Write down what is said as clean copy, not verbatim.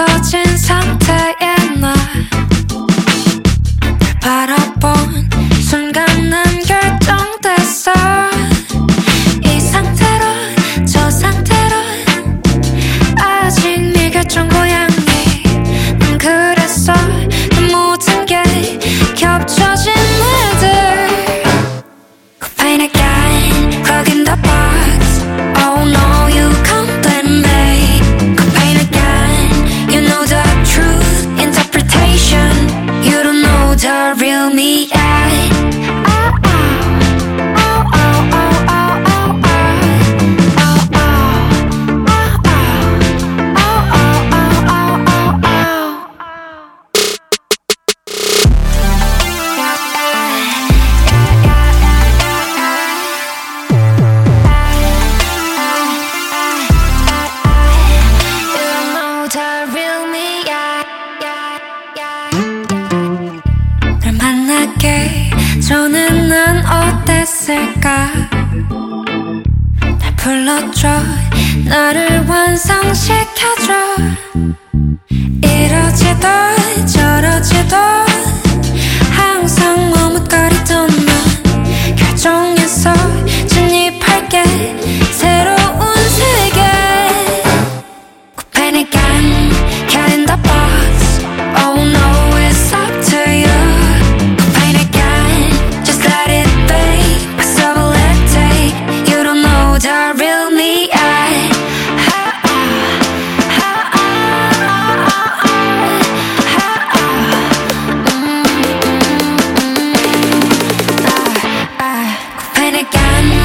굳어진 상태의 나 바라본 순간 난 결정됐어. 이 상태로 저 상태로 아직 미결정 고양이. 난 그랬어. 그 모든 게 겹쳐진 애들. Pain again, clog in the box. Oh no, you can't blame me. Pain again, you know the truth interpretation. You don't know the real me. 전에 난 어땠을까. 날 불러줘, 나를 완성시켜줘. 이러지도 저러지도 항상 머뭇거리던 난 결정했어. 진입할게 새로운 세계. Pain again, cat in the box. Oh no, it's up to you. The real me. Pain again.